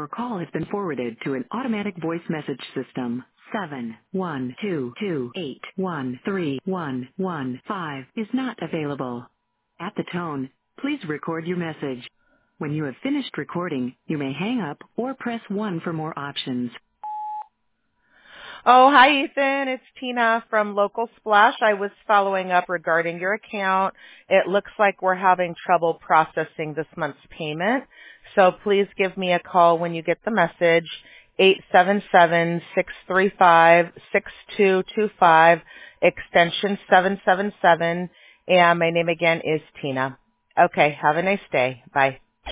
Your call has been forwarded to an automatic voice message system. 71228131115 is not available. At the tone, please record your message. When you have finished recording, you may hang up or press 1 for more options. Oh, hi, Ethan. It's Tina from Local Splash. I was following up regarding your account. It looks like we're having trouble processing this month's payment. So please give me a call when you get the message, 877-635-6225, extension 777. And my name again is Tina. Okay, have a nice day. Bye.